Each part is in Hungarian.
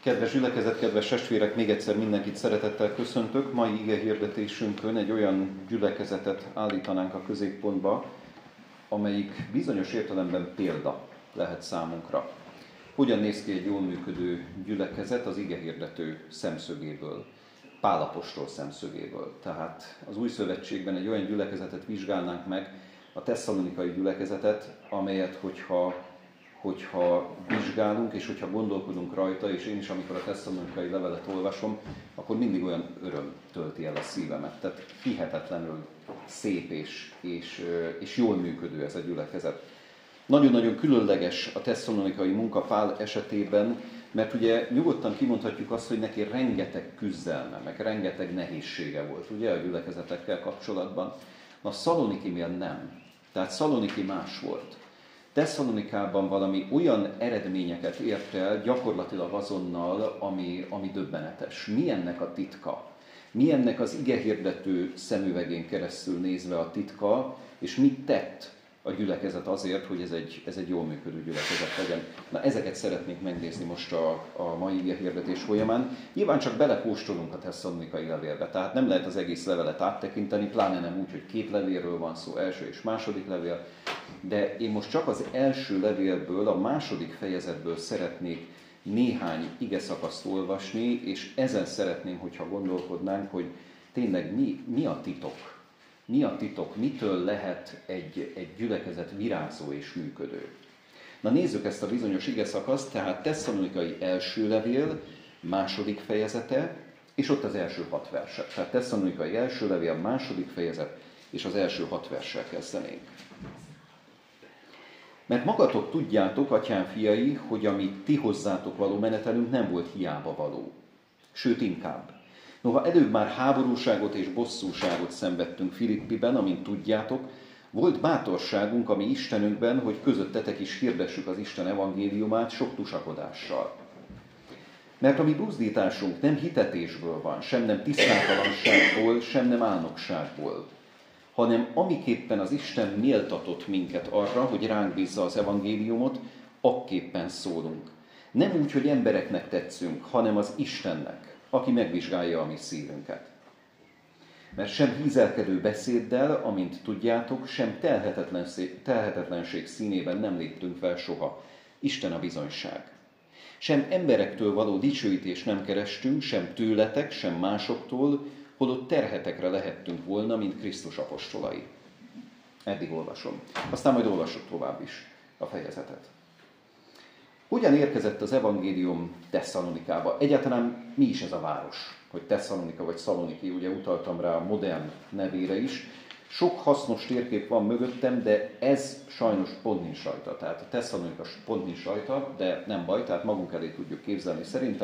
Kedves gyülekezet, kedves testvérek, még egyszer mindenkit szeretettel köszöntök. Mai ige hirdetésünkön egy olyan gyülekezetet állítanánk a középpontba, amelyik bizonyos értelemben példa lehet számunkra. Hogyan néz ki egy jól működő gyülekezet az ige hirdető szemszögéből, Pál apostol szemszögéből. Tehát az Új Szövetségben egy olyan gyülekezetet vizsgálnánk meg, a tesszalonikai gyülekezetet, amelyet, hogyha vizsgálunk, és hogyha gondolkodunk rajta, és én is, amikor a tesszalonikai levelet olvasom, akkor mindig olyan öröm tölti el a szívemet. Tehát hihetetlenül szép és jól működő ez a gyülekezet. Nagyon-nagyon különleges a tesszalonikai munka Pál esetében, mert ugye nyugodtan kimondhatjuk azt, hogy neki rengeteg küzdelme, meg rengeteg nehézsége volt, ugye, a gyülekezetekkel kapcsolatban. A Szalonikinél nem. Tehát Szaloniki más volt. Tesszalonikában valami olyan eredményeket ért el gyakorlatilag azonnal, ami döbbenetes. Mi ennek a titka? Mi ennek az igehirdető szemüvegén keresztül nézve a titka, és mit tett a gyülekezet azért, hogy ez egy jól működő gyülekezet legyen? Na, ezeket szeretnénk megnézni most a mai igehirdetés folyamán. Nyilván csak belekóstolunk a tesszalonikai levélbe, tehát nem lehet az egész levelet áttekinteni, pláne nem úgy, hogy két levélről van szó, első és második levél, de én most csak az első levélből, a második fejezetből szeretnék néhány igeszakaszt olvasni, és ezen szeretném, hogyha gondolkodnánk, hogy tényleg mi a titok? Mi a titok? Mitől lehet egy gyülekezet virágzó és működő? Na, nézzük ezt a bizonyos igeszakaszt, tehát tesszalonikai első levél, második fejezete, és ott az első 6 verset. Tehát tesszalonikai első levél, második fejezet, és az első 6 verssel kezdenénk. Mert magatok tudjátok, atyám fiai, hogy amit ti hozzátok való menetelünk nem volt hiába való. Sőt, inkább. Noha előbb már háborúságot és bosszúságot szenvedtünk Filippiben, amint tudjátok, volt bátorságunk a mi Istenünkben, hogy közöttetek is hirdessük az Isten evangéliumát sok tusakodással. Mert a mi buzdításunk nem hitetésből van, sem nem tisztátalanságból, sem nem álnokságból, hanem amiképpen az Isten méltatott minket arra, hogy ránk bízza az evangéliumot, akképpen szólunk. Nem úgy, hogy embereknek tetszünk, hanem az Istennek, aki megvizsgálja a mi szívünket. Mert sem hízelkedő beszéddel, amint tudjátok, sem telhetetlenség színében nem léptünk fel soha. Isten a bizonyság. Sem emberektől való dicsőítést nem kerestünk, sem tőletek, sem másoktól, holott terhetekre lehettünk volna, mint Krisztus apostolai. Eddig olvasom. Aztán majd olvasok tovább is a fejezetet. Hogyan érkezett az evangélium Tesszalonikába? Egyáltalán mi is ez a város? Hogy Tesszalonika vagy Szaloniki, ugye utaltam rá a modern nevére is. Sok hasznos térkép van mögöttem, de ez sajnos pont nincs rajta. Tehát a Tesszalonika pont nincs rajta, de nem baj, tehát magunk elé tudjuk képzelni szerintem.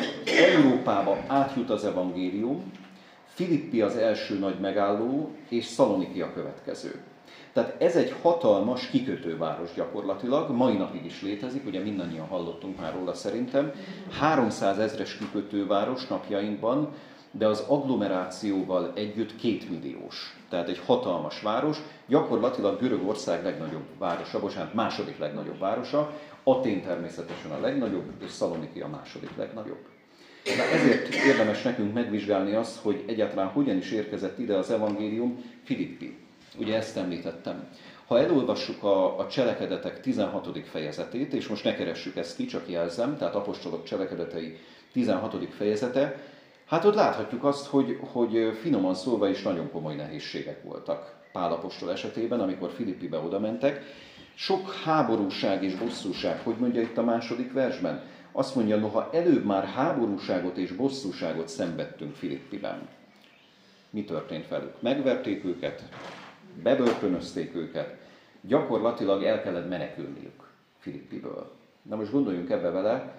Európába átjut az evangélium, Filippi az első nagy megálló, és Szaloniki a következő. Tehát ez egy hatalmas kikötőváros gyakorlatilag, mai napig is létezik, ugye mindannyian hallottunk már róla szerintem. 300 000-es kikötőváros napjainkban, de az agglomerációval együtt 2 milliós. Tehát egy hatalmas város, gyakorlatilag Görögország legnagyobb városa, második legnagyobb városa, Atén természetesen a legnagyobb, és Szaloniki a második legnagyobb. Na, ezért érdemes nekünk megvizsgálni azt, hogy egyáltalán hogyan is érkezett ide az evangélium Filippi. Ugye ezt említettem. Ha elolvassuk a Cselekedetek 16. fejezetét, és most ne keressük ezt ki, csak jelzem, tehát apostolok cselekedetei 16. fejezete, hát ott láthatjuk azt, hogy finoman szólva is nagyon komoly nehézségek voltak Pál apostol esetében, amikor Filippibe oda mentek. Sok háborúság és bosszúság, hogy mondja itt a második versben? Azt mondja, noha előbb már háborúságot és bosszúságot szenvedtünk Filippiben. Mi történt velük? Megverték őket, bebörtönözték őket, gyakorlatilag el kellett menekülniük Filippiből. Na most gondoljunk ebbe vele,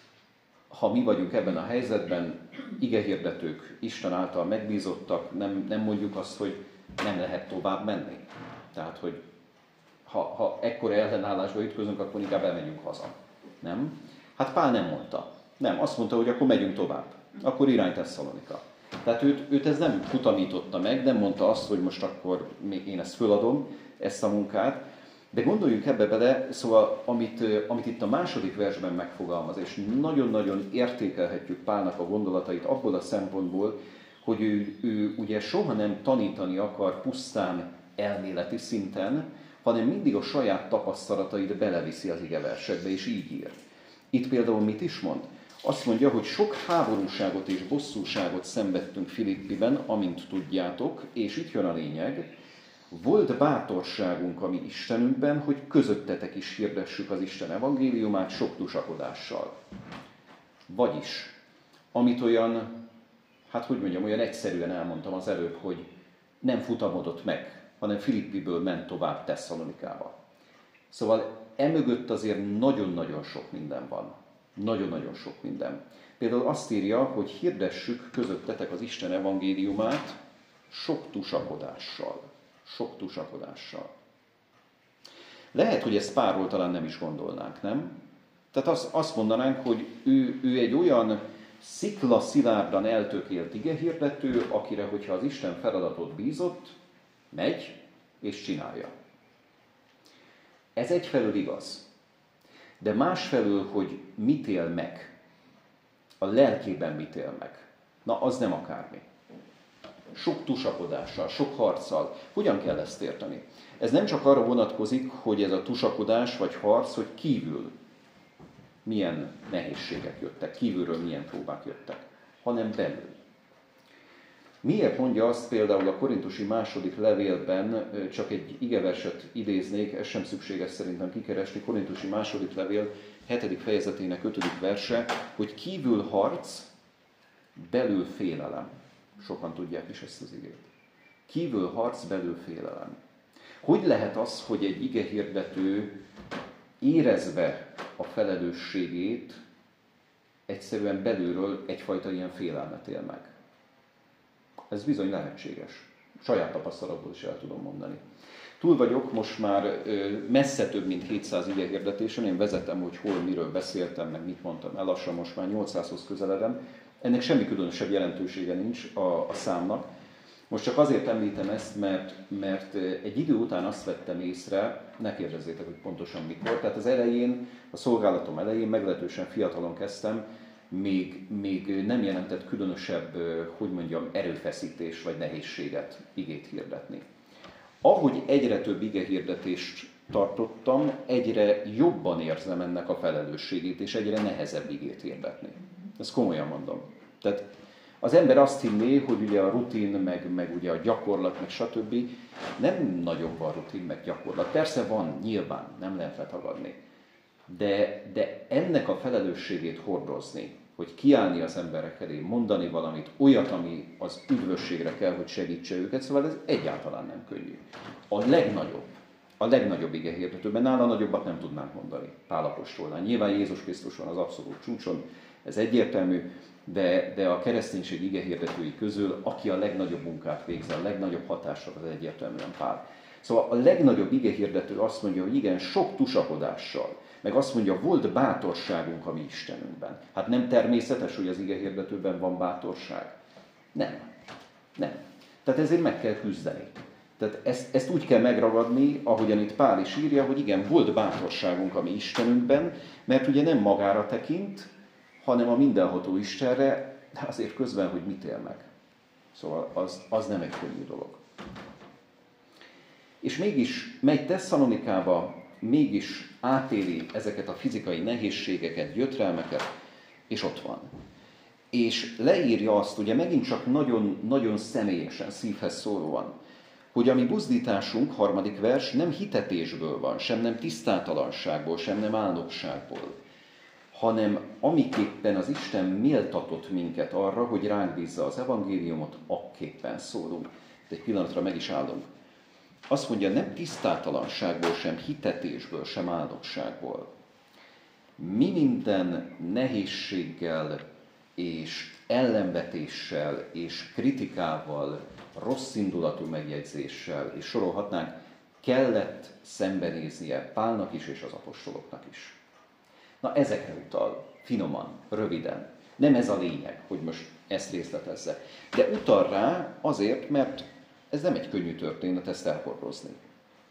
ha mi vagyunk ebben a helyzetben, igehirdetők, Isten által megbízottak, nem mondjuk azt, hogy nem lehet tovább menni. Tehát, hogy ha ekkora ellenállásba ütközünk, akkor inkább elmegyünk haza. Nem? Hát Pál nem mondta. Nem, azt mondta, hogy akkor megyünk tovább. Akkor irány Tesszalonika. Tehát őt ez nem futamította meg, nem mondta azt, hogy most akkor én ezt föladom, ezt a munkát, De gondoljunk ebbe bele, szóval amit itt a második versben megfogalmaz, és nagyon-nagyon értékelhetjük Pálnak a gondolatait abból a szempontból, hogy ő ugye soha nem tanítani akar pusztán elméleti szinten, hanem mindig a saját tapasztalatait beleviszi az igeversekbe, és így ír. Itt például mit is mond? Azt mondja, hogy sok háborúságot és bosszúságot szenvedtünk Filippiben, amint tudjátok, és itt jön a lényeg, volt bátorságunk a mi Istenünkben, hogy közöttetek is hirdessük az Isten evangéliumát sok tusakodással. Vagyis, amit olyan, olyan egyszerűen elmondtam az előbb, hogy nem futamodott meg, hanem Filippiből ment tovább Tesszalonikába. Szóval emögött azért nagyon-nagyon sok minden van. Nagyon-nagyon sok minden. Például azt írja, hogy hirdessük közöttetek az Isten evangéliumát sok tusakodással. Sok tusakodással. Lehet, hogy ezt Pálról talán nem is gondolnánk, nem? Tehát azt mondanánk, hogy ő egy olyan sziklaszilárdan eltökélt igehirdető, akire, hogyha az Isten feladatot bízott, megy és csinálja. Ez egyfelől igaz. De másfelől, hogy mit él meg, a lelkében mit él meg, na az nem akármi. Sok tusakodással, sok harccal. Hogyan kell ezt érteni? Ez nem csak arra vonatkozik, hogy ez a tusakodás vagy harc, hogy kívül milyen nehézségek jöttek, kívülről milyen próbák jöttek, hanem belül. Miért mondja azt például a korintusi második levélben, csak egy igeverset idéznék, ez sem szükséges szerintem kikeresni, korintusi második levél 7. fejezetének 5. verse, hogy kívül harc, belül félelem. Sokan tudják is ezt az igét. Kívül harc, belül félelem. Hogy lehet az, hogy egy igehirdető érezve a felelősségét, egyszerűen belülről egyfajta ilyen félelmet él meg? Ez bizony lehetséges. Saját tapasztalatból is el tudom mondani. Túl vagyok most már messze több mint 700 igehirdetésen, én vezetem, hogy hol, miről beszéltem, meg mit mondtam el, lassan most már 800-hoz közeledem. Ennek semmi különösebb jelentősége nincs a számnak. Most csak azért említem ezt, mert egy idő után azt vettem észre, ne kérdezzétek, hogy pontosan mikor, tehát az elején, a szolgálatom elején meglehetősen fiatalon kezdtem, még nem jelentett különösebb, erőfeszítés vagy nehézséget igét hirdetni. Ahogy egyre több igehirdetést tartottam, egyre jobban érzem ennek a felelősségét, és egyre nehezebb igét hirdetni. Ezt komolyan mondom. Tehát az ember azt hinné, hogy ugye a rutin, meg ugye a gyakorlat, meg stb. Nem nagyon van rutin, meg gyakorlat. Persze van, nyilván, nem lehet letagadni. De ennek a felelősségét hordozni, hogy kiállni az emberek elé, mondani valamit, olyat, ami az üdvösségre kell, hogy segítse őket, szóval ez egyáltalán nem könnyű. A legnagyobb igehirdetőben, nála nagyobbat nem tudnánk mondani Pál apostolnál. Nyilván Jézus Krisztus van az abszolút csúcson, ez egyértelmű, de a kereszténység igehirdetői közül, aki a legnagyobb munkát végzi, a legnagyobb hatásra, az egyértelműen Pál. Szóval a legnagyobb igehirdető azt mondja, hogy igen, sok tusakodással, meg azt mondja, volt bátorságunk a mi Istenünkben. Hát nem természetes, hogy az igehirdetőben van bátorság? Nem. Tehát ezért meg kell küzdeni. Tehát ezt úgy kell megragadni, ahogyan itt Pál is írja, hogy igen, volt bátorságunk a mi Istenünkben, mert ugye nem magára tekint, hanem a mindenható Istenre, de azért közben, hogy mit él meg. Szóval az nem egy könnyű dolog. És mégis megy Tesszalonikába, mégis átéli ezeket a fizikai nehézségeket, gyötrelmeket, és ott van. És leírja azt, ugye megint csak nagyon személyesen, szívhez szólóan, hogy a mi buzdításunk, 3. vers, nem hitetésből van, sem nem tisztátalanságból, sem nem álnokságból, hanem amiképpen az Isten méltatott minket arra, hogy ránk bízza az evangéliumot, akképpen szólunk. De egy pillanatra meg is állunk. Azt mondja, nem tisztátalanságból, sem hitetésből, sem áldogságból. Mi minden nehézséggel és ellenvetéssel és kritikával, rosszindulatú megjegyzéssel, és sorolhatnánk, kellett szembenéznie Pálnak is és az apostoloknak is. Na ezekre utal, finoman, röviden. Nem ez a lényeg, hogy most ezt részletezze. De utal rá azért, mert ez nem egy könnyű történet ezt elhordozni.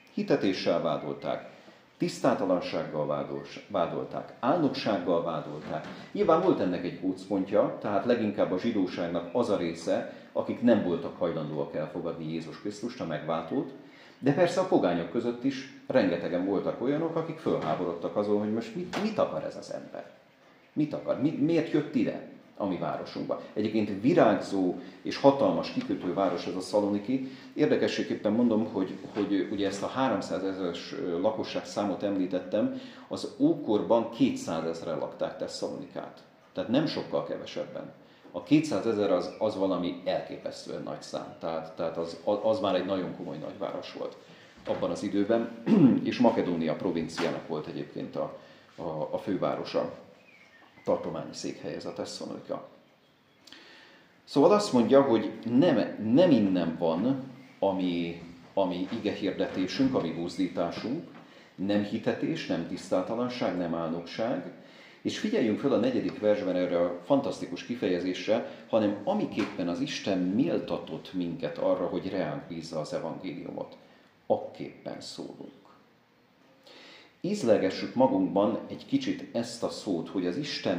Hitetéssel vádolták, tisztátalansággal vádolták, álnoksággal vádolták. Nyilván volt ennek egy gócpontja, tehát leginkább a zsidóságnak az a része, akik nem voltak hajlandóak elfogadni Jézus Krisztust, a megváltót, de persze a pogányok között is rengetegen voltak olyanok, akik fölháborodtak azon, hogy most mit akar ez az ember? Mit akar? Miért jött ide a mi városunkba? Egyébként virágzó és hatalmas kikötő város ez a Szaloniki. Érdekességképpen mondom, hogy ugye ezt a 300 000-es lakosság számot említettem, az ókorban 200 000-en lakták Tesszalonikát. Tehát nem sokkal kevesebben. A 200 000 az valami elképesztően nagy szám, tehát az már egy nagyon komoly nagyváros volt abban az időben, és Makedónia provinciának volt egyébként a fővárosa, tartományi székhely ez a Tesszalonika. Szóval azt mondja, hogy nem innen van a mi igehirdetésünk, a mi buzdításunk, nem hitetés, nem tisztátalanság, nem álnokság, és figyeljünk fel a 4. versben erre a fantasztikus kifejezésre, hanem amiképpen az Isten méltatott minket arra, hogy reánk bízza az evangéliumot. Akképpen szólunk. Ízlegessük magunkban egy kicsit ezt a szót, hogy az Isten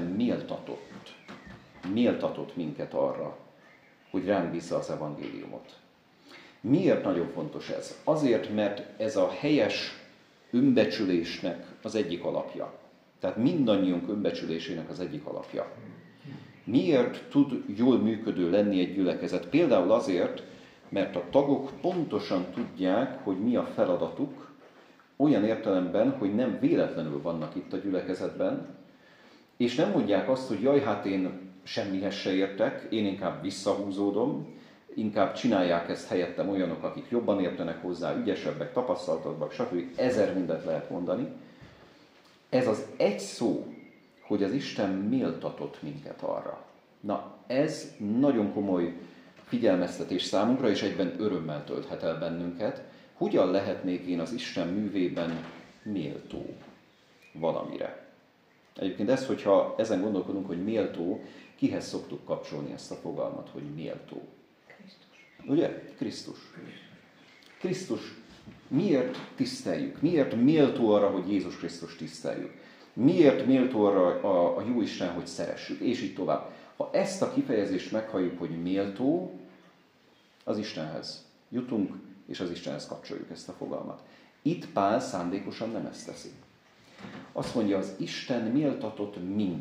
méltatott minket arra, hogy ránk bízza az evangéliumot. Miért nagyon fontos ez? Azért, mert ez a helyes önbecsülésnek az egyik alapja. Tehát mindannyiunk önbecsülésének az egyik alapja. Miért tud jól működő lenni egy gyülekezet? Például azért, mert a tagok pontosan tudják, hogy mi a feladatuk, olyan értelemben, hogy nem véletlenül vannak itt a gyülekezetben, és nem mondják azt, hogy jaj, hát én semmihez se értek, én inkább visszahúzódom, inkább csinálják ezt helyettem olyanok, akik jobban értenek hozzá, ügyesebbek, tapasztaltabbak, stb. 1000 mindent lehet mondani. Ez az egy szó, hogy az Isten méltatott minket arra. Na, ez nagyon komoly figyelmeztetés számunkra, és egyben örömmel tölthet el bennünket. Hogyan lehetnék én az Isten művében méltó valamire? Egyébként ez, hogyha ezen gondolkodunk, hogy méltó, kihez szoktuk kapcsolni ezt a fogalmat, hogy méltó? Krisztus. Ugye? Krisztus. Krisztus. Miért tiszteljük? Miért méltó arra, hogy Jézus Krisztus tiszteljük? Miért méltó arra a Jóisten, hogy szeressük? És így tovább. Ha ezt a kifejezést meghalljuk, hogy méltó, az Istenhez jutunk, és az Istenhez kapcsoljuk ezt a fogalmat. Itt Pál szándékosan nem ezt teszi. Azt mondja, az Isten méltatott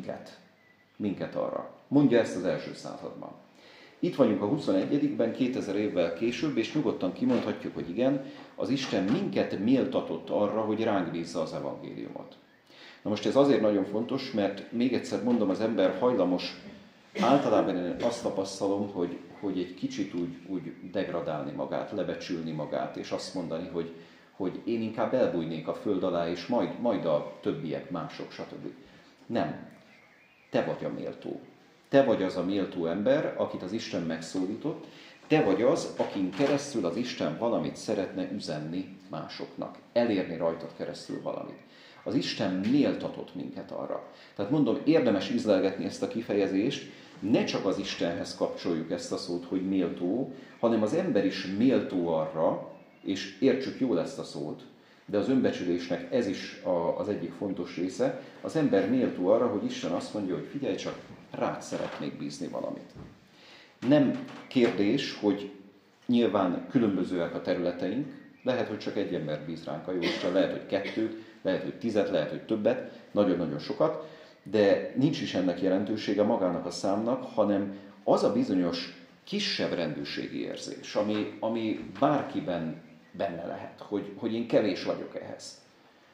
minket arra. Mondja ezt az első században. Itt vagyunk a 21-ben, 2000 évvel később, és nyugodtan kimondhatjuk, hogy igen, az Isten minket méltatott arra, hogy ránk bízza az evangéliumot. Na most ez azért nagyon fontos, mert még egyszer mondom, az ember hajlamos, általában én azt tapasztalom, hogy egy kicsit úgy degradálni magát, lebecsülni magát, és azt mondani, hogy én inkább elbújnék a föld alá, és majd a többiek, mások, stb. Nem. Te vagy a méltó. Te vagy az a méltó ember, akit az Isten megszólított, te vagy az, akin keresztül az Isten valamit szeretne üzenni másoknak, elérni rajtad keresztül valamit. Az Isten méltatott minket arra. Tehát mondom, érdemes ízlelgetni ezt a kifejezést, ne csak az Istenhez kapcsoljuk ezt a szót, hogy méltó, hanem az ember is méltó arra, és értsük jól ezt a szót, de az önbecsülésnek ez is az egyik fontos része, az ember méltó arra, hogy Isten azt mondja, hogy figyelj csak, rád szeretnék bízni valamit. Nem kérdés, hogy nyilván különbözőek a területeink, lehet, hogy csak egy ember bíz ránk a Jóisten, lehet, hogy 2, lehet, hogy 10, lehet, hogy többet, nagyon-nagyon sokat, de nincs is ennek jelentősége magának a számnak, hanem az a bizonyos kisebb rendőrségi érzés, ami bárkiben benne lehet, hogy én kevés vagyok ehhez.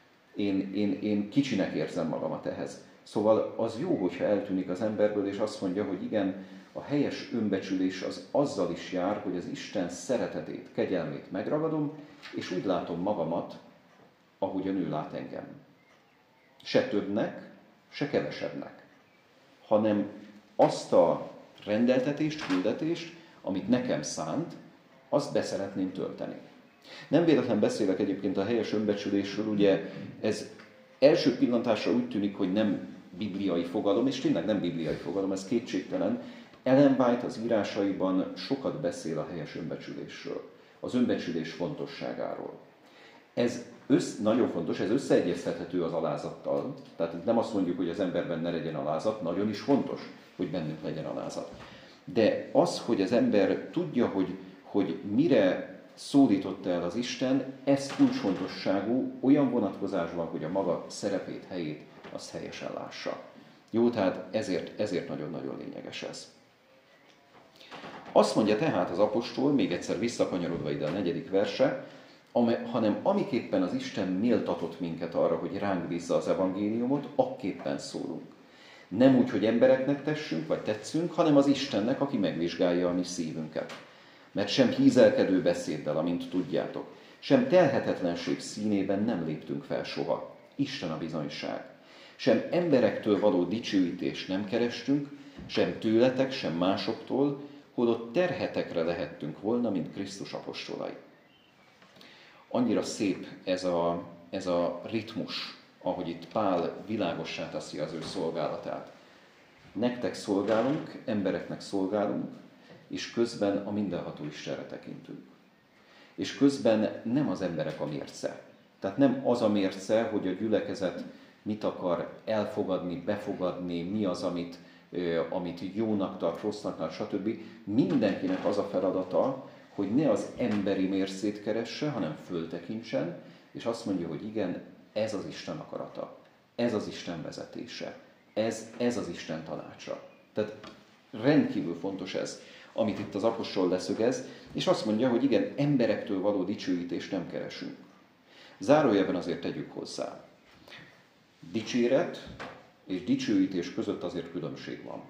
Én kicsinek érzem magamat ehhez. Szóval az jó, hogyha eltűnik az emberből, és azt mondja, hogy igen, a helyes önbecsülés az azzal is jár, hogy az Isten szeretetét, kegyelmét megragadom, és úgy látom magamat, ahogyan ő lát engem. Se többnek, se kevesebbnek, hanem azt a rendeltetést, küldetést, amit nekem szánt, azt be szeretném tölteni. Nem véletlen beszélek egyébként a helyes önbecsülésről, ugye ez első pillantásra úgy tűnik, hogy nem bibliai fogalom, és tényleg nem bibliai fogalom, ez kétségtelen. Ellen White az írásaiban sokat beszél a helyes önbecsülésről, az önbecsülés fontosságáról. Nagyon fontos, ez összeegyeztethető az alázattal. Tehát nem azt mondjuk, hogy az emberben ne legyen alázat, nagyon is fontos, hogy bennünk legyen alázat. De az, hogy az ember tudja, hogy mire szólította el az Isten, ez kulcsfontosságú olyan vonatkozásban, hogy a maga szerepét, helyét azt helyesen lássa. Jó, tehát ezért nagyon-nagyon lényeges ez. Azt mondja tehát az apostol, még egyszer visszakanyarodva ide a 4. verse, hanem amiképpen az Isten méltatott minket arra, hogy ránk bízza az evangéliumot, akképpen szólunk. Nem úgy, hogy embereknek tessünk, vagy tetszünk, hanem az Istennek, aki megvizsgálja a mi szívünket. Mert sem hízelkedő beszéddel, amint tudjátok, sem telhetetlenség színében nem léptünk fel soha. Isten a bizonyság. Sem emberektől való dicsőítést nem kerestünk, sem tőletek, sem másoktól, holott terhetekre lehettünk volna, mint Krisztus apostolai. Annyira szép ez a ritmus, ahogy itt Pál világossá teszi az ő szolgálatát. Nektek szolgálunk, embereknek szolgálunk, és közben a mindenható Istenre tekintünk. És közben nem az emberek a mérce. Tehát nem az a mérce, hogy a gyülekezet mit akar elfogadni, befogadni, mi az, amit jónak tart, rossznak tart, stb. Mindenkinek az a feladata, hogy ne az emberi mércét keresse, hanem föltekintsen, és azt mondja, hogy igen, ez az Isten akarata, ez az Isten vezetése, ez az Isten tanácsa. Tehát rendkívül fontos ez, amit itt az apostol leszögez, és azt mondja, hogy igen, emberektől való dicsőítést nem keresünk. Zárójelben azért tegyük hozzá. Dicséret és dicsőítés között azért különbség van.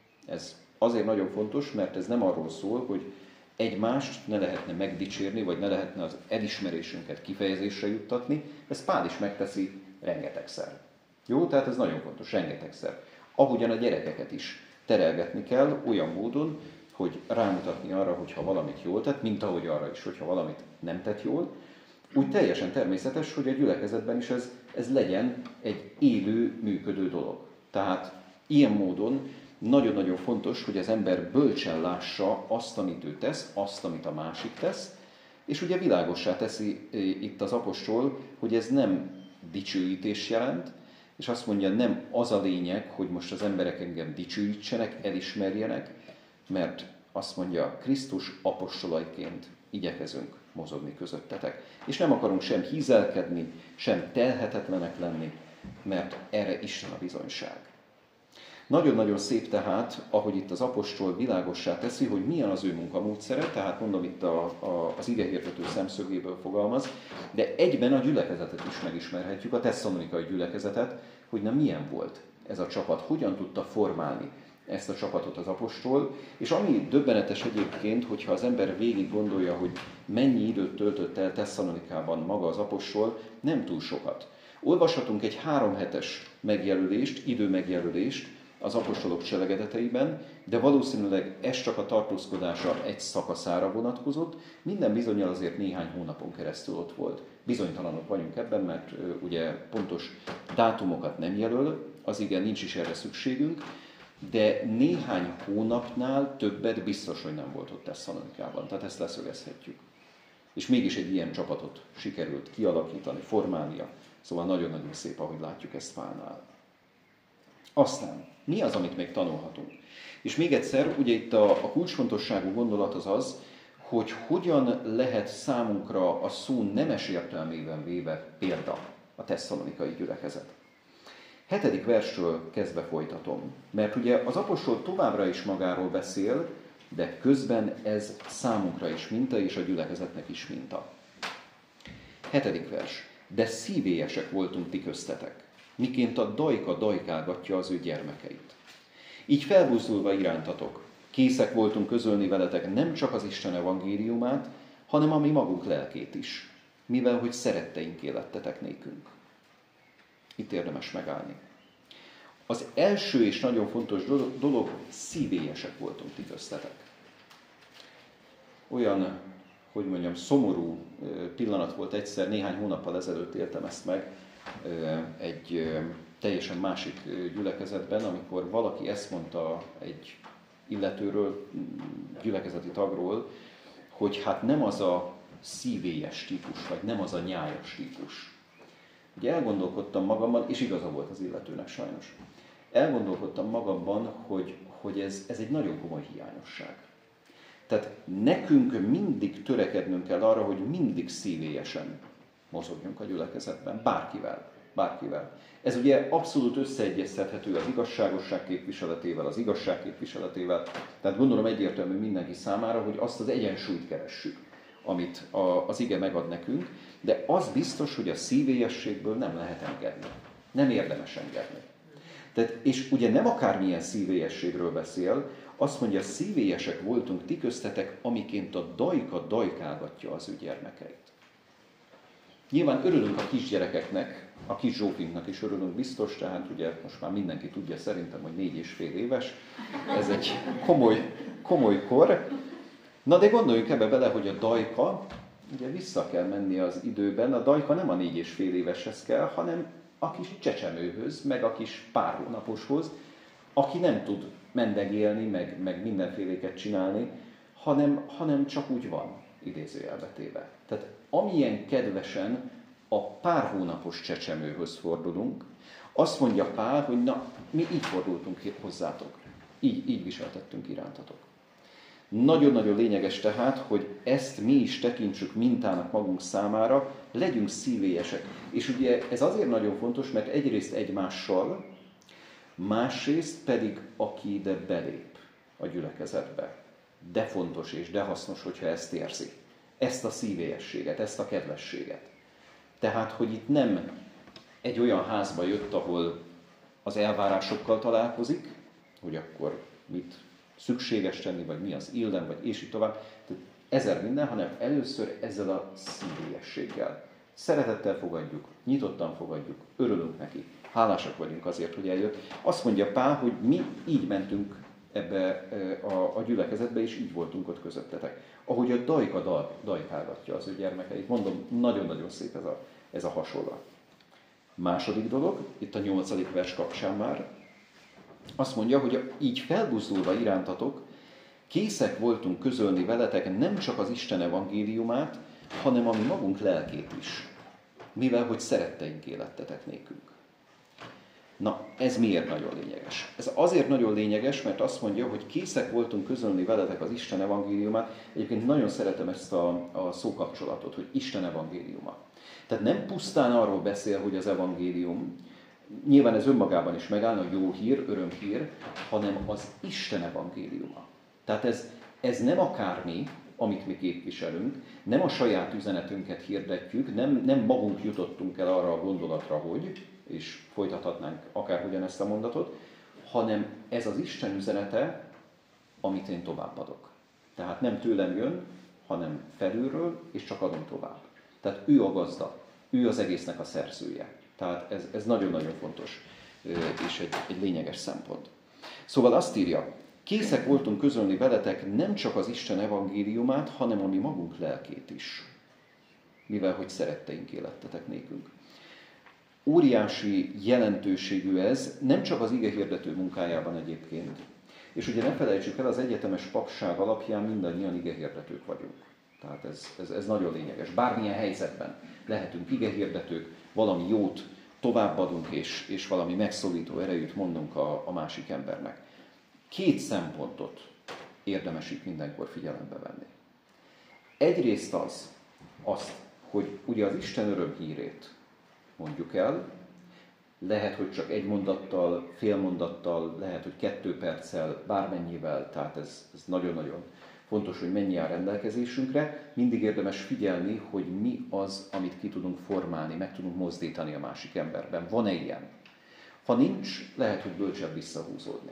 Ez azért nagyon fontos, mert ez nem arról szól, hogy egymást ne lehetne megdicsérni, vagy ne lehetne az elismerésünket kifejezésre juttatni. Ezt Pál is megteszi rengetegszer. Jó? Tehát ez nagyon fontos, rengetegszer. Ahogyan a gyerekeket is terelgetni kell olyan módon, hogy rámutatni arra, hogyha valamit jól tett, mint ahogy arra is, hogyha valamit nem tett jól, úgy teljesen természetes, hogy a gyülekezetben is ez legyen egy élő, működő dolog. Tehát ilyen módon nagyon-nagyon fontos, hogy az ember bölcsen lássa azt, amit ő tesz, azt, amit a másik tesz, és ugye világossá teszi itt az apostol, hogy ez nem dicsőítés jelent, és azt mondja, nem az a lényeg, hogy most az emberek engem dicsőítsenek, elismerjenek, mert azt mondja, Krisztus apostolaiként igyekezünk mozogni közöttetek. És nem akarunk sem hízelkedni, sem telhetetlenek lenni, mert erre Isten a bizonyság. Nagyon-nagyon szép tehát, ahogy itt az apostol világossá teszi, hogy milyen az ő munkamódszere, tehát mondom itt az igehirdető szemszögéből fogalmaz, de egyben a gyülekezetet is megismerhetjük, a tesszalonikai gyülekezetet, hogy na milyen volt ez a csapat, hogyan tudta formálni ezt a csapatot az apostol, és ami döbbenetes egyébként, hogyha az ember végig gondolja, hogy mennyi időt töltött el Tesszalonikában maga az apostol, nem túl sokat. Olvashatunk egy 3 hetes megjelölést, időmegjelölést az apostolok cselekedeteiben, de valószínűleg ez csak a tartózkodása egy szakaszára vonatkozott, minden bizonnyal azért néhány hónapon keresztül ott volt. Bizonytalanok vagyunk ebben, mert ugye pontos dátumokat nem jelöl, az igen, nincs is erre szükségünk, de néhány hónapnál többet biztos, hogy nem volt ott Tesszalonikában. Tehát ezt leszögezhetjük. És mégis egy ilyen csapatot sikerült kialakítani, formálnia. Szóval nagyon-nagyon szép, ahogy látjuk ezt Pálnál. Aztán, mi az, amit még tanulhatunk? És még egyszer, ugye itt a kulcsfontosságú gondolat az, hogy hogyan lehet számunkra a szó nemes értelmében véve példa a tesszalonikai gyülekezet. 7. verstől kezdve folytatom, mert ugye az apostol továbbra is magáról beszél, de közben ez számunkra is minta, és a gyülekezetnek is minta. 7. vers. De szívélyesek voltunk ti köztetek, miként a dajka dajkálgatja az ő gyermekeit. Így felbuzdulva irántatok, készek voltunk közölni veletek nem csak az Isten evangéliumát, hanem a mi magunk lelkét is, mivel hogy szeretteinké lettetek nékünk. Itt érdemes megállni. Az első és nagyon fontos dolog, szívélyesek voltunk ti köztetek. Olyan, hogy mondjam, szomorú pillanat volt egyszer, néhány hónappal ezelőtt éltem ezt meg egy teljesen másik gyülekezetben, amikor valaki ezt mondta egy illetőről, gyülekezeti tagról, hogy hát nem az a szívélyes típus, vagy nem az a nyájas típus. Ugye elgondolkodtam magamban, és igaza volt az illetőnek sajnos. Elgondolkodtam magamban, hogy ez egy nagyon komoly hiányosság. Tehát nekünk mindig törekednünk kell arra, hogy mindig szívélyesen mozogjunk a gyülekezetben, bárkivel. Ez ugye abszolút összeegyeztethető az igazságosság képviseletével, az igazság képviseletével. Tehát gondolom egyértelmű mindenki számára, hogy azt az egyensúlyt keressük, amit az ige megad nekünk, de az biztos, hogy a szívélyességből nem lehet engedni. Nem érdemes engedni. Tehát, és ugye nem akármilyen szívélyességről beszél, azt mondja, szívélyesek voltunk ti köztetek, amiként a dajka dajkálgatja az ő gyermekeit. Nyilván örülünk a kisgyerekeknek, a kis Zsófinknak is örülünk biztos, tehát ugye most már mindenki tudja szerintem, hogy 4,5 éves. Ez egy komoly kor. Na de gondoljunk ebbe bele, hogy a dajka, ugye vissza kell menni az időben, a dajka nem a 4,5 éveshez kell, hanem a kis csecsemőhöz, meg a kis pár hónaposhoz, aki nem tud mendegélni, meg mindenféléket csinálni, hanem csak úgy van, idézőjelbe téve. Tehát amilyen kedvesen a pár hónapos csecsemőhöz fordulunk, azt mondja Pál, hogy na, mi így fordultunk hozzátok, így viseltettünk irántatok. Nagyon-nagyon lényeges tehát, hogy ezt mi is tekintsük mintának magunk számára, legyünk szívélyesek. És ugye ez azért nagyon fontos, mert egyrészt egymással, másrészt pedig aki ide belép a gyülekezetbe. De fontos és de hasznos, hogyha ezt érzi. Ezt a szívélyességet, ezt a kedvességet. Tehát, hogy itt nem egy olyan házba jött, ahol az elvárásokkal találkozik, hogy akkor mit szükséges tenni, vagy mi az illen, vagy és így tovább. Tehát ezer minden, hanem először ezzel a szívélyességgel. Szeretettel fogadjuk, nyitottan fogadjuk, örülünk neki, hálásak vagyunk azért, hogy eljött. Azt mondja Pál, hogy mi így mentünk ebbe a gyülekezetbe, és így voltunk ott közöttetek. Ahogy a dajka dajkálgatja az ő gyermekeit. Mondom, nagyon-nagyon szép ez a hasonlat. Második dolog, itt a 8. vers kapcsán már, azt mondja, hogy így felbuzdulva irántatok, készek voltunk közölni veletek nem csak az Isten evangéliumát, hanem a mi magunk lelkét is, mivel hogy szeretteink élettetek nékünk. Na, ez miért nagyon lényeges? Ez azért nagyon lényeges, mert azt mondja, hogy készek voltunk közölni veletek az Isten evangéliumát. Egyébként nagyon szeretem ezt a szókapcsolatot, hogy Isten evangéliuma. Tehát nem pusztán arról beszél, hogy az evangélium, nyilván ez önmagában is megállna, jó hír, örömhír, hanem az Isten evangéliuma. Tehát ez nem akármi, amit mi képviselünk, nem a saját üzenetünket hirdetjük, nem magunk jutottunk el arra a gondolatra, hogy, és folytathatnánk akár ugyanezt a mondatot, hanem ez az Isten üzenete, amit én továbbadok. Tehát nem tőlem jön, hanem felülről, és csak adom tovább. Tehát ő a gazda, ő az egésznek a szerzője. Tehát ez nagyon-nagyon fontos, és egy lényeges szempont. Szóval azt írja, készek voltunk közölni veletek nem csak az Isten evangéliumát, hanem a mi magunk lelkét is, mivel hogy szeretteink élettetek nékünk. Óriási jelentőségű ez, nem csak az igehirdető munkájában egyébként. És ugye ne felejtsük el, az egyetemes papság alapján mindannyian igehirdetők vagyunk. Tehát ez nagyon lényeges. Bármilyen helyzetben lehetünk igehirdetők, valami jót továbbadunk, és valami megszólító erejűt mondunk a másik embernek. 2 szempontot érdemes itt mindenkor figyelembe venni. Egyrészt azt, hogy ugye az Isten örömhírét mondjuk el, lehet, hogy csak egy mondattal, fél mondattal, lehet, hogy 2 perccel, bármennyivel, tehát ez nagyon-nagyon fontos, hogy mennyi áll rendelkezésünkre. Mindig érdemes figyelni, hogy mi az, amit ki tudunk formálni, meg tudunk mozdítani a másik emberben. Van-e ilyen? Ha nincs, lehet, hogy bölcsebb visszahúzódni.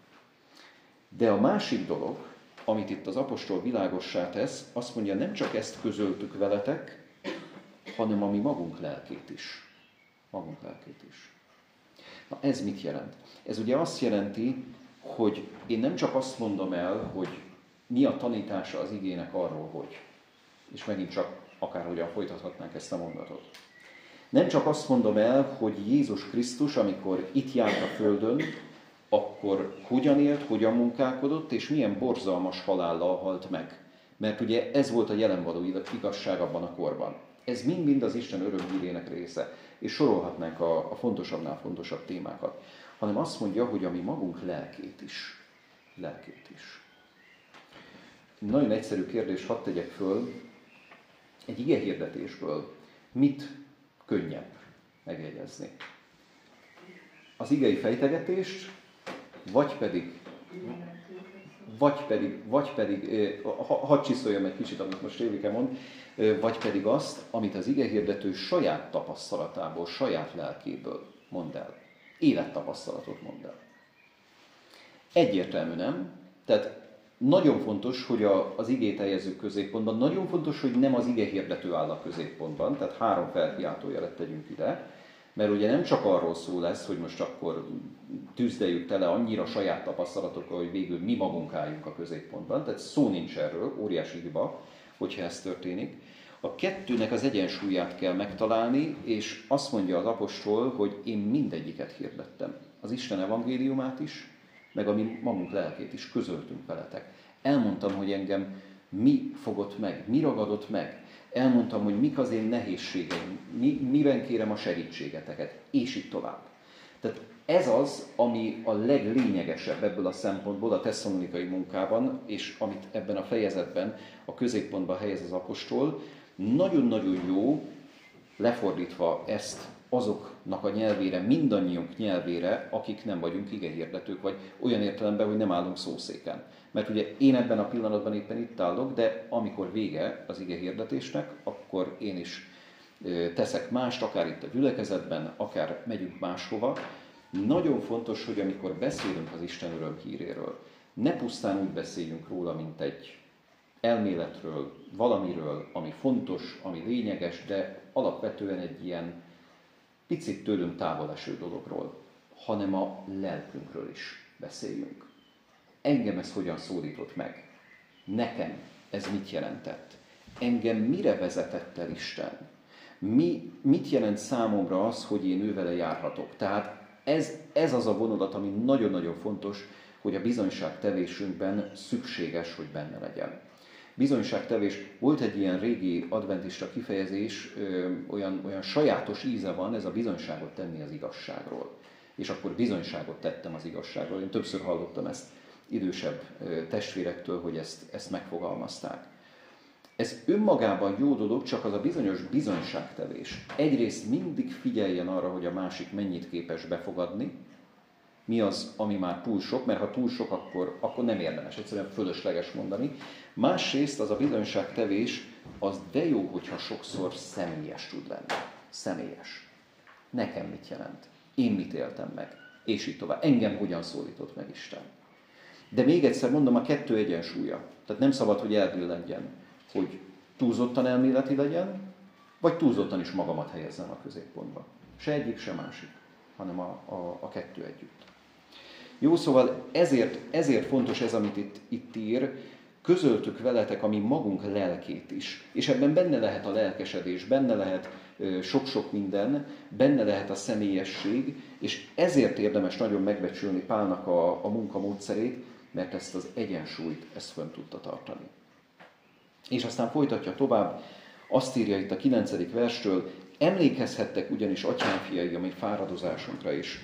De a másik dolog, amit itt az apostol világossá tesz, azt mondja, nem csak ezt közöltük veletek, hanem a mi magunk lelkét is. Magunk lelkét is. Na ez mit jelent? Ez ugye azt jelenti, hogy én nem csak azt mondom el, hogy mi a tanítása az igének arról, hogy. És megint csak akárhogyan folytathatnánk ezt a mondatot. Nem csak azt mondom el, hogy Jézus Krisztus, amikor itt járt a földön, akkor hogyan élt, hogyan munkálkodott, és milyen borzalmas halállal halt meg. Mert ugye ez volt a jelenvaló igazság abban a korban. Ez mind-mind az Isten örömhírének része. És sorolhatnánk a fontosabbnál fontosabb témákat. Hanem azt mondja, hogy a mi magunk lelkét is. Lelkét is. Nagyon egyszerű kérdés, hadd tegyek föl. Egy igehirdetésből mit könnyebb megjegyezni? Az igei fejtegetést, vagy pedig hadd csiszoljam egy kicsit, amit most Évike mond, vagy pedig azt, amit az igehirdető saját tapasztalatából, saját lelkéből mond el. Élettapasztalatot mond el. Egyértelmű, nem? Tehát nagyon fontos, hogy az igét helyezzük középpontban, nagyon fontos, hogy nem az igehirdető áll a középpontban, tehát 3 felkiáltójelet tegyünk ide, mert ugye nem csak arról szó lesz, hogy most akkor tűzdeljük tele annyira saját tapasztalatokkal, hogy végül mi magunk álljunk a középpontban, tehát szó nincs erről, óriási hiba, hogyha ez történik. A kettőnek az egyensúlyát kell megtalálni, és azt mondja az apostol, hogy én mindegyiket hirdettem. Az Isten evangéliumát is, meg a mi magunk lelkét is közöltünk veletek. Elmondtam, hogy engem mi fogott meg, mi ragadott meg. Elmondtam, hogy mik az én nehézségeim, miben kérem a segítségeteket, és így tovább. Tehát ez az, ami a leglényegesebb ebből a szempontból a tesszalonikai munkában, és amit ebben a fejezetben a középpontba helyez az apostol. Nagyon-nagyon jó lefordítva ezt azoknak a nyelvére, mindannyiunk nyelvére, akik nem vagyunk igehirdetők, vagy olyan értelemben, hogy nem állunk szószéken. Mert ugye én ebben a pillanatban éppen itt állok, de amikor vége az igehirdetésnek, akkor én is teszek mást, akár itt a gyülekezetben, akár megyünk máshova. Nagyon fontos, hogy amikor beszélünk az Isten örömhíréről, ne pusztán úgy beszéljünk róla, mint egy elméletről, valamiről, ami fontos, ami lényeges, de alapvetően egy ilyen picit tőlünk távol eső dologról, hanem a lelkünkről is beszéljünk. Engem ez hogyan szólított meg? Nekem ez mit jelentett? Engem mire vezetett el Isten? Mit jelent számomra az, hogy én ővele járhatok? Tehát ez az a vonulat, ami nagyon-nagyon fontos, hogy a bizonyságtevésünkben szükséges, hogy benne legyen. Bizonyságtevés, volt egy ilyen régi adventista kifejezés, olyan sajátos íze van, ez a bizonyságot tenni az igazságról. És akkor bizonyságot tettem az igazságról. Én többször hallottam ezt idősebb testvérektől, hogy ezt megfogalmazták. Ez önmagában jó dolog, csak az a bizonyos bizonyságtevés. Egyrészt mindig figyeljen arra, hogy a másik mennyit képes befogadni, mi az, ami már túl sok, mert ha túl sok, akkor nem érdemes, egyszerűen fölösleges mondani. Másrészt az a bizonyságtevés, az de jó, hogyha sokszor személyes tud lenni. Személyes. Nekem mit jelent? Én mit éltem meg? És így tovább. Engem hogyan szólított meg Isten? De még egyszer mondom, a kettő egyensúlya. Tehát nem szabad, hogy elbillenjen, hogy túlzottan elméleti legyen, vagy túlzottan is magamat helyezzem a középpontba. Se egyik, se másik, hanem a kettő együtt. Jó, szóval ezért fontos ez, amit itt ír, közöltük veletek a mi magunk lelkét is. És ebben benne lehet a lelkesedés, benne lehet sok-sok minden, benne lehet a személyesség, és ezért érdemes nagyon megbecsülni Pálnak a munkamódszerét, mert ezt az egyensúlyt, ezt fönn tudta tartani. És aztán folytatja tovább, azt írja itt a 9. verstől, emlékezhettek ugyanis atyám fiai a mi fáradozásunkra és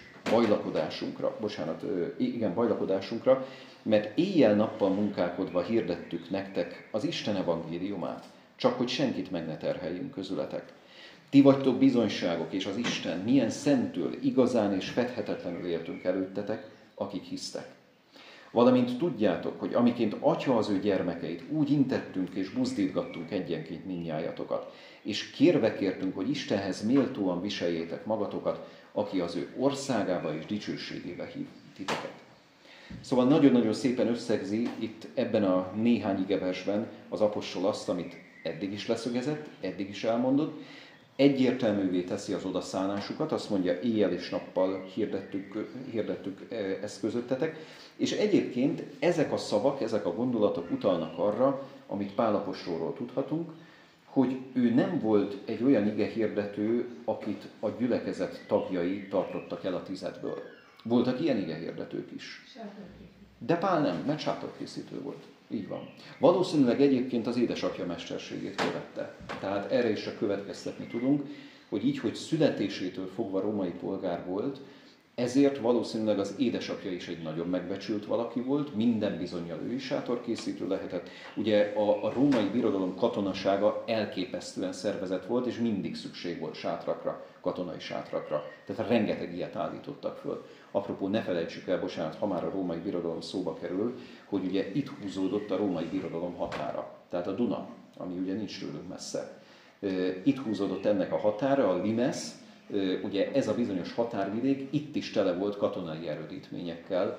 bajlakodásunkra, mert éjjel-nappal munkálkodva hirdettük nektek az Isten evangéliumát, csak hogy senkit meg ne terheljünk közületek. Ti vagytok bizonyságok, és az Isten milyen szentül, igazán és fedhetetlenül éltünk előttetek, akik hisztek. Valamint tudjátok, hogy amiként atya az ő gyermekeit, úgy intettünk és buzdítgattunk egyenként mindnyájatokat, és kérve kértünk, hogy Istenhez méltóan viseljétek magatokat, aki az ő országába és dicsőségébe hív titeket. Szóval nagyon-nagyon szépen összegzi itt ebben a néhány igeversben az apostol azt, amit eddig is leszögezett, eddig is elmondott, egyértelművé teszi az odaszállásukat, azt mondja, éjjel és nappal hirdettük ezt közöttetek, és egyébként ezek a szavak, ezek a gondolatok utalnak arra, amit Pál apostolról tudhatunk, hogy ő nem volt egy olyan igehirdető, akit a gyülekezet tagjai tartottak el a 10-ből. Voltak ilyen igehirdetők is. De Pál nem, mert sátorkészítő volt. Így van. Valószínűleg egyébként az édesapja mesterségét követte. Tehát erre is csak következtetni tudunk, hogy így, hogy születésétől fogva római polgár volt, ezért valószínűleg az édesapja is egy nagyon megbecsült valaki volt, minden bizonnyal ő is sátorkészítő lehetett. Ugye a római birodalom katonasága elképesztően szervezett volt, és mindig szükség volt sátrakra, katonai sátrakra. Tehát rengeteg ilyet állítottak föl. Apropó, ne felejtsük el, bocsánat, ha már a római birodalom szóba kerül, hogy ugye itt húzódott a római birodalom határa. Tehát a Duna, ami ugye nincs tőlünk messze. Itt húzódott ennek a határa, a limes, ugye ez a bizonyos határvidék, itt is tele volt katonai erődítményekkel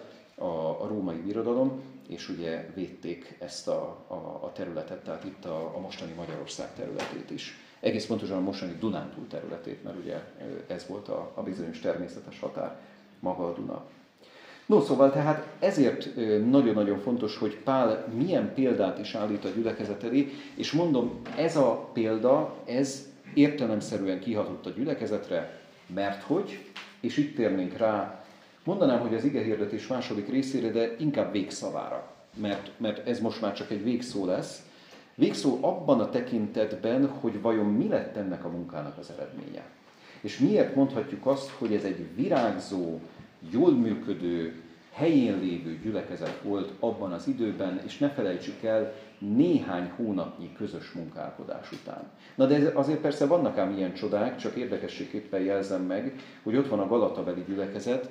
a római birodalom, és ugye védték ezt a területet, tehát itt a mostani Magyarország területét is. Egész pontosan a mostani Dunántúl területét, mert ugye ez volt a bizonyos természetes határ, maga a Duna. No, szóval tehát ezért nagyon-nagyon fontos, hogy Pál milyen példát is állít a gyülekezet elé, és mondom, ez a példa, ez értelemszerűen kihatott a gyülekezetre, mert hogy, és itt térnénk rá, mondanám, hogy az igehirdetés második részére, de inkább végszavára, mert ez most már csak egy végszó lesz. Végszó abban a tekintetben, hogy vajon mi lett ennek a munkának az eredménye. És miért mondhatjuk azt, hogy ez egy virágzó, jól működő, helyén lévő gyülekezet volt abban az időben, és ne felejtsük el, néhány hónapnyi közös munkálkodás után. Na de azért persze vannak ám ilyen csodák, csak érdekességképpen jelzem meg, hogy ott van a galatabeli gyülekezet,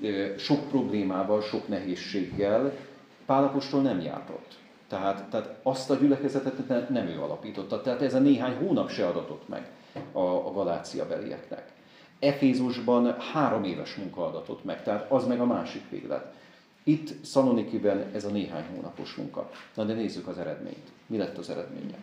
sok problémával, sok nehézséggel, Pál apostol nem járt ott. Tehát azt a gyülekezetet nem ő alapította, tehát ez a néhány hónap se adatott meg a Galácia belieknek. Efézusban 3 éves munka adatott meg, tehát az meg a másik véglet. Itt Szalonikiben ez a néhány hónapos munka. Na de nézzük az eredményt. Mi lett az eredménye?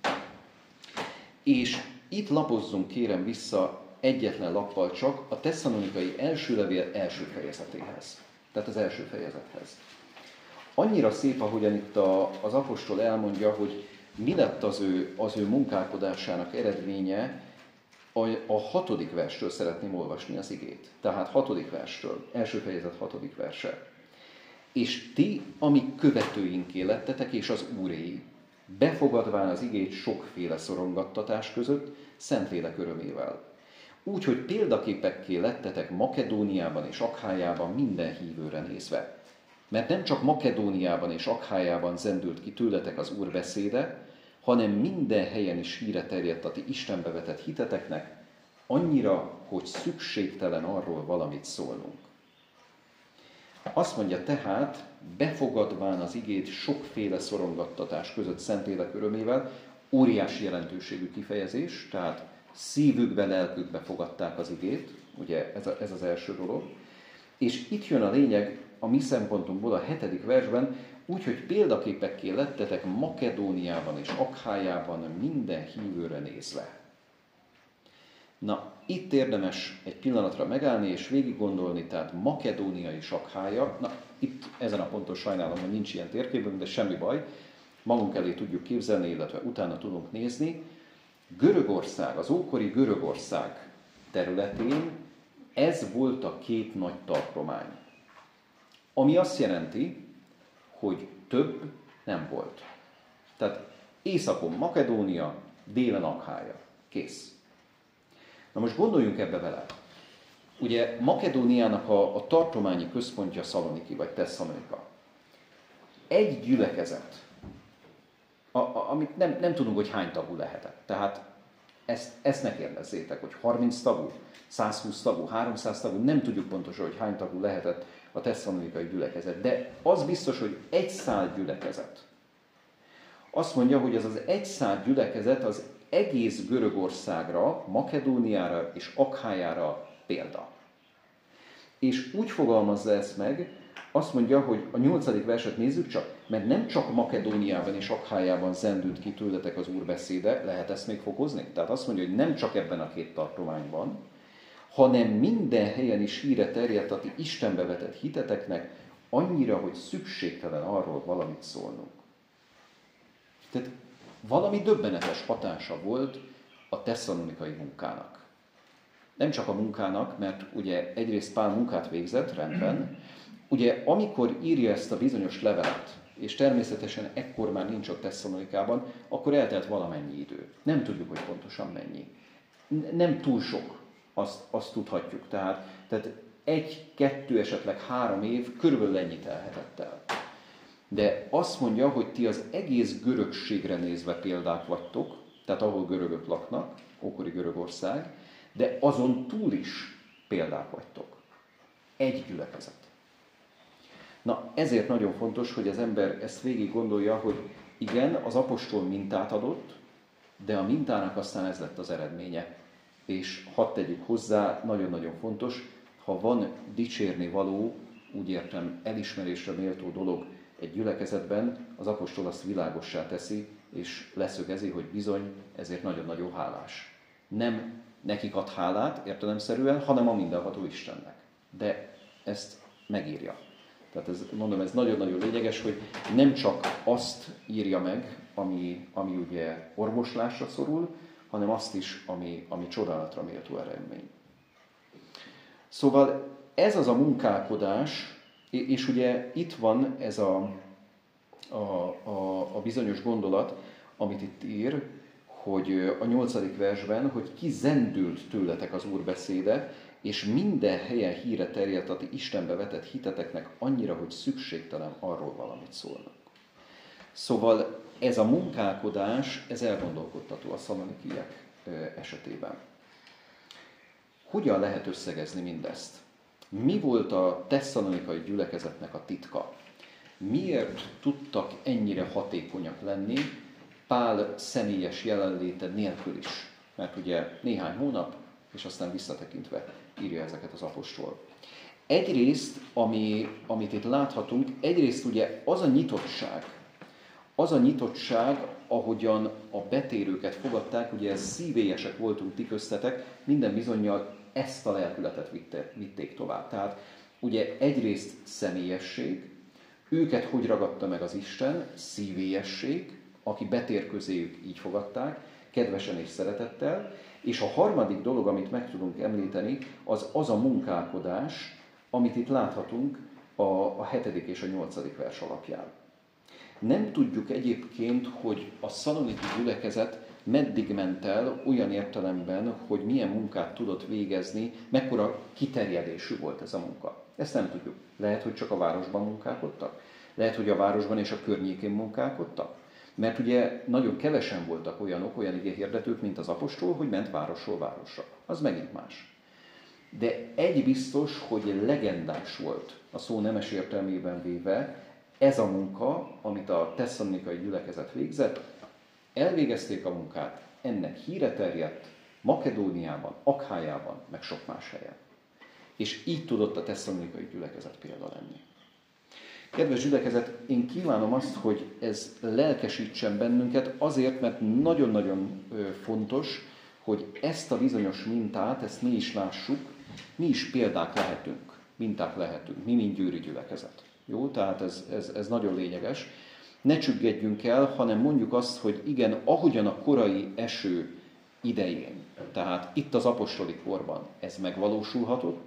És itt lapozzunk kérem vissza egyetlen lappal csak a Tesszalonikai első levél első fejezetéhez. Tehát az első fejezethez. Annyira szép, ahogyan itt az apostol elmondja, hogy mi lett az ő munkálkodásának eredménye. A 6. verstől szeretném olvasni az igét. Tehát 6. verstől, első fejezet 6. verse. És ti, amik követőinké lettetek, és az Úréi, befogadván az igét sokféle szorongattatás között, Szentlélek örömével. Úgy, hogy példaképekké lettetek Makedóniában és Akhájában minden hívőre nézve. Mert nem csak Makedóniában és Akhájában zendült ki tőletek az Úr beszéde, hanem minden helyen is híre terjedt a ti Istenbe vetett hiteteknek, annyira, hogy szükségtelen arról valamit szólnunk. Azt mondja tehát, befogadván az igét sokféle szorongattatás között Szentlélek örömével, óriási jelentőségű kifejezés, tehát szívükbe, lelkükbe fogadták az igét, ugye ez az első dolog. És itt jön a lényeg a mi szempontunkból a 7. versben, úgyhogy példaképekké lettetek Makedóniában és Akhájában minden hívőre nézve. Na, itt érdemes egy pillanatra megállni és végig gondolni, tehát Makedónia és Akhája, na, itt ezen a ponton sajnálom, hogy nincs ilyen térképünk, de semmi baj, magunk elé tudjuk képzelni, illetve utána tudunk nézni. Görögország, az ókori Görögország területén ez volt a 2 nagy tartomány. Ami azt jelenti, hogy több nem volt. Tehát északon Makedónia, délen Akhája. Kész. Na most gondoljunk ebbe bele. Ugye Makedóniának a tartományi központja Szaloniki vagy Tesszalonika. Egy gyülekezet, amit nem tudunk, hogy hány tagú lehetett. Tehát ezt ne kérdezzétek, hogy 30 tagú, 120 tagú, 300 tagú, nem tudjuk pontosan, hogy hány tagú lehetett a tesszalonikai gyülekezet. De az biztos, hogy egy szál gyülekezet. Azt mondja, hogy ez az egy szál gyülekezet az egész Görögországra, Makedóniára és Akhájára példa. És úgy fogalmazza ezt meg, azt mondja, hogy a 8. verset nézzük csak, mert nem csak Makedóniában és Akhájában zendült ki tőletek az Úr beszéde, lehet ezt még fokozni? Tehát azt mondja, hogy nem csak ebben a 2 tartományban, hanem minden helyen is híre terjedt a ti Istenbe vetett hiteteknek, annyira, hogy szükségtelen arról valamit szólnunk. Tehát valami döbbenetes hatása volt a tesszalonikai munkának. Nem csak a munkának, mert ugye egyrészt Pál munkát végzett, rendben, ugye amikor írja ezt a bizonyos levelet, és természetesen ekkor már nincs ott Tesszalonikában, akkor eltelt valamennyi idő. Nem tudjuk, hogy pontosan mennyi. Nem túl sok, azt tudhatjuk. Tehát 1, 2, esetleg 3 év körülbelül ennyit elhetett el. De azt mondja, hogy ti az egész görögségre nézve példák vagytok, tehát ahol görögök laknak, ókori Görögország, de azon túl is példák vagytok. Egy gyülekezet. Na, ezért nagyon fontos, hogy az ember ezt végig gondolja, hogy igen, az apostol mintát adott, de a mintának aztán ez lett az eredménye. És hadd tegyük hozzá, nagyon-nagyon fontos, ha van dicsérni való, úgy értem elismerésre méltó dolog egy gyülekezetben, az apostol azt világossá teszi, és leszögezi, hogy bizony, ezért nagyon-nagyon hálás. Nem nekik ad hálát értelemszerűen, hanem a mindenható Istennek. De ezt megírja. Tehát ez nagyon-nagyon lényeges, hogy nem csak azt írja meg, ami ugye orvoslásra szorul, hanem azt is, ami csodálatra méltó eredmény. Szóval ez az a munkálkodás, és ugye itt van ez a bizonyos gondolat, amit itt ír, hogy a 8. versben, hogy kizendült tőletek az Úr beszéde, és minden helyen híre terjedt a ti Istenbe vetett hiteteknek annyira, hogy szükségtelen arról valamit szólnak. Szóval ez a munkálkodás, ez elgondolkodtató a szalonikiek esetében. Hogyan lehet összegezni mindezt? Mi volt a tesszalonikai gyülekezetnek a titka? Miért tudtak ennyire hatékonyak lenni Pál személyes jelenléte nélkül is? Mert ugye néhány hónap, és aztán visszatekintve írja ezeket az apostol. Egyrészt, amit itt láthatunk, egyrészt ugye az a nyitottság, ahogyan a betérőket fogadták, ugye szívélyesek voltunk ti köztetek, minden bizonnyal ezt a lelkületet vitték tovább. Tehát ugye egyrészt személyesség, őket hogy ragadta meg az Isten, szívélyesség, aki betér közéjük így fogadták, kedvesen és szeretettel, és a harmadik dolog, amit meg tudunk említeni, az a munkálkodás, amit itt láthatunk a 7. és a 8. vers alapján. Nem tudjuk egyébként, hogy a szaloniki gyülekezet meddig ment el olyan értelemben, hogy milyen munkát tudott végezni, mekkora kiterjedésű volt ez a munka. Ezt nem tudjuk. Lehet, hogy csak a városban munkálkodtak. Lehet, hogy a városban és a környékén munkálkodtak. Mert ugye nagyon kevesen voltak olyan igehirdetők, mint az apostol, hogy ment városról városra. Az megint más. De egy biztos, hogy legendás volt a szó nemes értelmében véve ez a munka, amit a tesszalonikai gyülekezet végzett. Elvégezték a munkát, ennek híre terjedt Makedóniában, Akhájában, meg sok más helyen. És így tudott a tesszalonikai gyülekezet példa lenni. Kedves gyülekezet, én kívánom azt, hogy ez lelkesítsen bennünket azért, mert nagyon-nagyon fontos, hogy ezt a bizonyos mintát, ezt mi is lássuk, mi is példák lehetünk, minták lehetünk, mi mind győri gyülekezet. Jó, tehát ez nagyon lényeges. Ne csüggedjünk el, hanem mondjuk azt, hogy igen, ahogyan a korai eső idején, tehát itt az apostoli korban ez megvalósulhatott,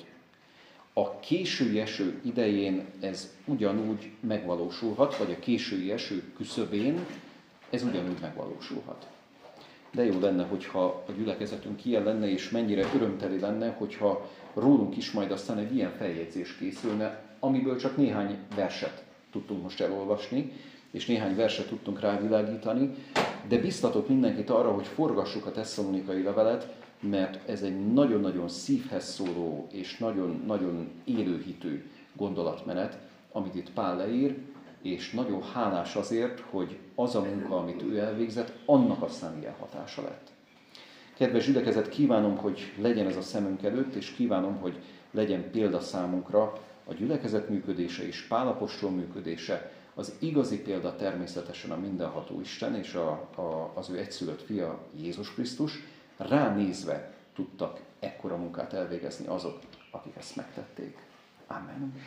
a késői eső idején ez ugyanúgy megvalósulhat, vagy a késői eső küszöbén ez ugyanúgy megvalósulhat. De jó lenne, hogyha a gyülekezetünk ilyen lenne, és mennyire örömteli lenne, hogyha rólunk is majd aztán egy ilyen feljegyzés készülne, amiből csak néhány verset tudtunk most elolvasni, és néhány verset tudtunk rávilágítani, de biztatok mindenkit arra, hogy forgassuk a tesszalonikai levelet, mert ez egy nagyon-nagyon szívhez szóló és nagyon-nagyon élőhitű gondolatmenet, amit itt Pál leír, és nagyon hálás azért, hogy az a munka, amit ő elvégzett, annak aztán ilyen hatása lett. Kedves gyülekezet, kívánom, hogy legyen ez a szemünk előtt, és kívánom, hogy legyen példa számunkra a gyülekezet működése és Pál apostol működése. Az igazi példa természetesen a mindenható Isten és az ő egyszülött fia Jézus Krisztus. Ránézve tudtak ekkora munkát elvégezni azok, akik ezt megtették. Amen.